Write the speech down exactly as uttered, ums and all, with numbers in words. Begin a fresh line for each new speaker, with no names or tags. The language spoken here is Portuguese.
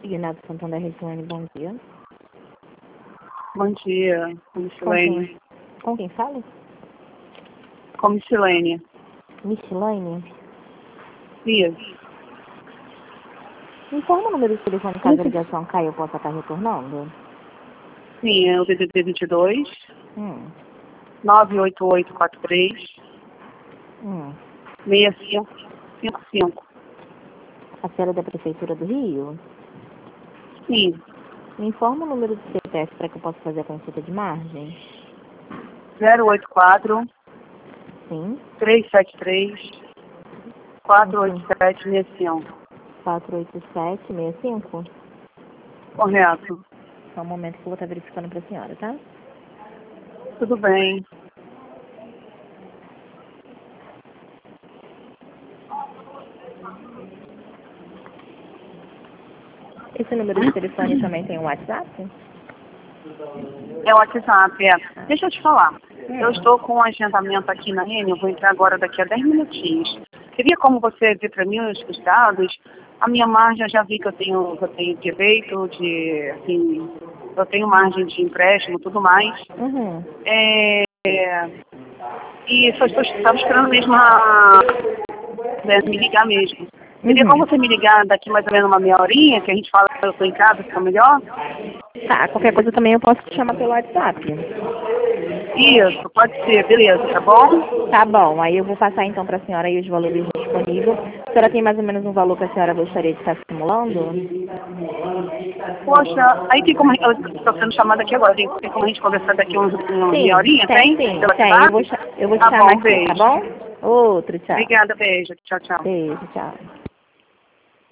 Consignado Santander Regiane, bom dia.
Bom dia, com Micilene.
Com quem fala?
Com Micilene.
Micilene?
Isso.
Informa o número de telefone caso a ligação caia eu possa estar retornando.
Sim, é o D D D vinte e dois,
Hum.
nove oito oito quatro três,
Hum.
seis cinco cinco cinco.
A senhora é da Prefeitura do Rio?
Sim,
Me informa o número do C P F para que eu possa fazer a consulta de margem?
zero oito quatro,
Sim.
três sete três, quatro oito sete seis cinco.
quatro oito sete seis cinco?
Correto.
Só um momento que eu vou estar verificando para a senhora, tá?
Tudo bem.
Esse número de telefone também tem um WhatsApp?
É o WhatsApp, é. Deixa eu te falar.
Hum.
Eu estou com um agendamento aqui na Rene, eu vou entrar agora daqui a dez minutinhos. Queria como você ver para mim os, os dados. A minha margem, eu já vi que eu tenho, que eu tenho direito de, assim, eu tenho margem de empréstimo e tudo mais.
Uhum.
É, é, e só estou estava esperando mesmo a, né, me ligar mesmo. Queria
Uhum.
como você me ligar daqui mais ou menos uma meia horinha, que a gente fala que eu estou em casa, fica melhor?
Tá, qualquer coisa também eu posso te chamar pelo WhatsApp.
Isso, pode ser, beleza, tá bom?
Tá bom, aí eu vou passar então para a senhora aí os valores disponíveis. A senhora tem mais ou menos um valor que a senhora gostaria de estar simulando?
Poxa, aí tem como, eu estou sendo chamada aqui agora, tem, tem como a gente conversar daqui uns, uma
Sim,
meia horinha,
tem,
tem?
sim,
Pelo
tem. Eu
WhatsApp?
vou, cha- eu vou te
Tá
chamar
bom,
aqui, tá
beijo.
bom? Outro, tchau.
Obrigada, beijo, tchau, tchau.
Beijo, tchau.